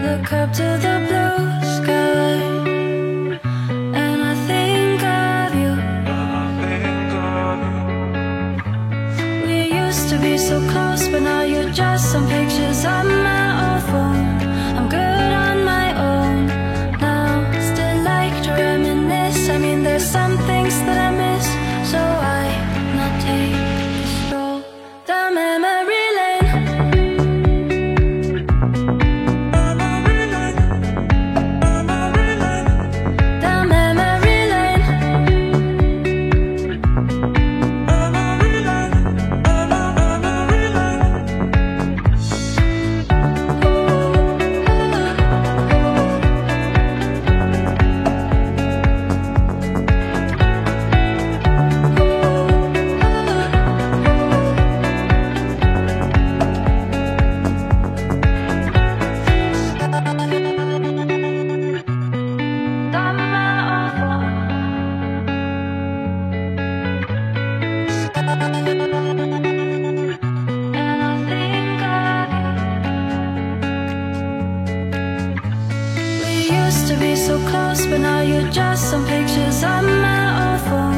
Look up to the blue sky, and I think of you. We used to be so close, but now you're just some pictures on my old phone. I'm good on my own now, still like to reminisce. I mean, there's some things that I miss, so why not take a stroll down memory lane? Down memory lane. Used to be so close, but now you're just some pictures on my old phone.